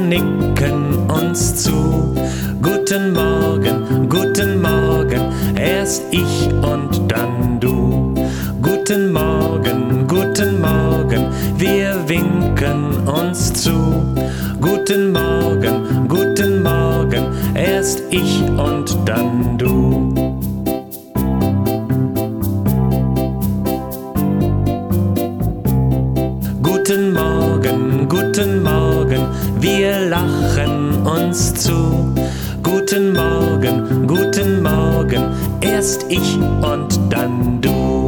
nicken uns zu. Guten Morgen, erst ich und dann du. Guten Morgen, wir winken uns zu. Guten Morgen, erst ich und dann du. Guten Morgen, wir lachen uns zu. Guten Morgen, erst ich und dann du.